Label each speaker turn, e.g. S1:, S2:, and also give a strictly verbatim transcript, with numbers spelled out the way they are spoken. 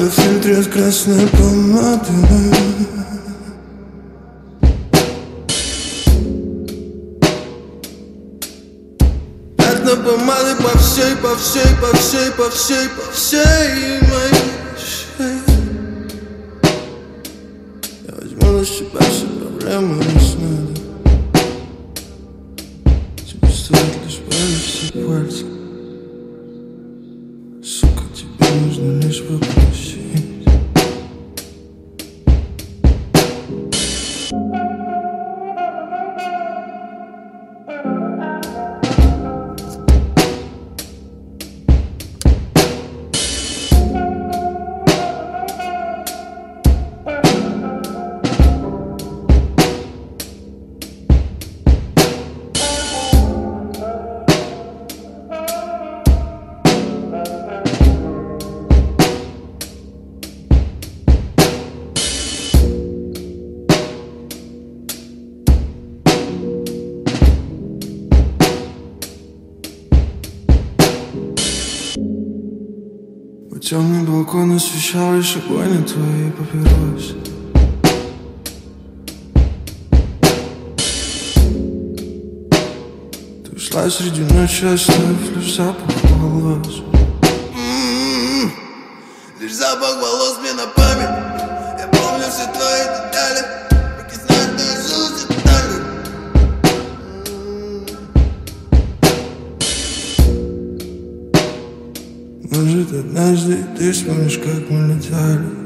S1: в фильтре с красной помадой. Пятна помады по всей, по всей, по всей, по всей, по всей моей шее. Я возьму на себя все проблемы, не надо. Тебе стоит лишь пальцы, пальцы. Сука, тебе нужно лишь воплощить. Темный балкон освещал лишь огонь на твоей папиросе. Ты ушла среди ночи, оставив лишь запах волос. М-м-м. Лишь запах волос мне на память. Я помню все твои детали. Руки знают наизусть детали. Может, однажды ты вспомнишь, как мы летали.